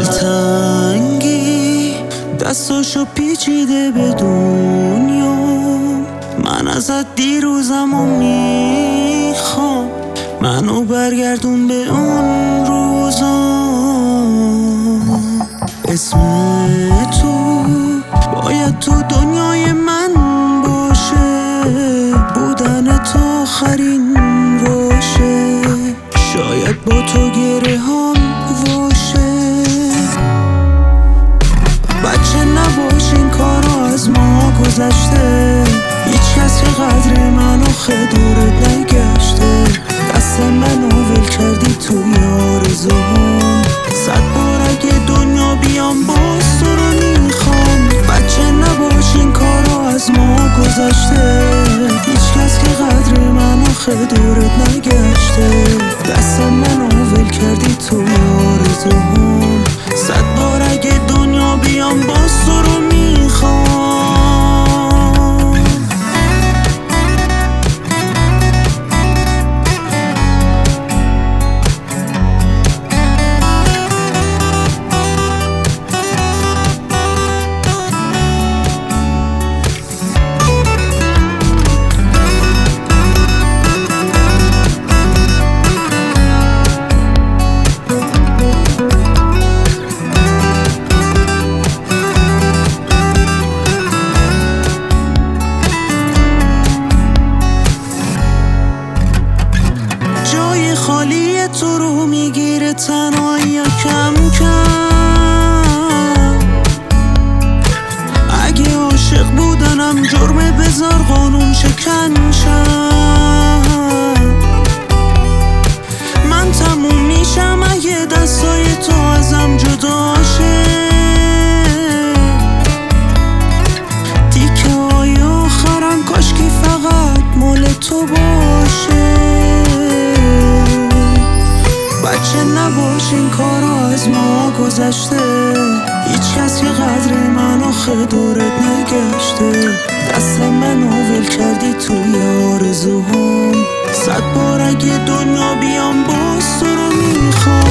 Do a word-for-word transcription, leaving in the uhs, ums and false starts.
دلتنگی دستاشو پیچیده به دنیا، من ازت دیروزمو میخوام، منو برگردون به اون روزا. اسم تو باید تو دنیای من باشه، بودن تو آخرین باشه، شاید با تو گره هم باشه. بچه نباش این کارا از ما گذشته، هیچ کس که قدر من آخه دورت نگشته. دست منو ول کردی توی آرزوهام، صد بار اگه دنیا بیام باز تو رو میخوام. بچه نباش این کارا از ما گذشته، هیچ کس که قدر من آخه دورت نگشته. دست منو ول کردی توی آرزوهام، صد بار اگه دنیا بیام باز تو رو میخوام. خالی تو رو میگیره تنهایی کم کم، اگه عاشق بودنم جرمه بذار قانون شکن شم. من تموم میشم اگه دستای تو ازم جدا شه، تیکه های آخرم کاشکی فقط مال تو باشه. بچه نباش این کارا از ما گذشته، هیچ کس که قدر من آخه دورت نگشته. دست منو ول کردی توی آرزوهام، صد بار اگه دنیا بیام باز تو رو میخوام.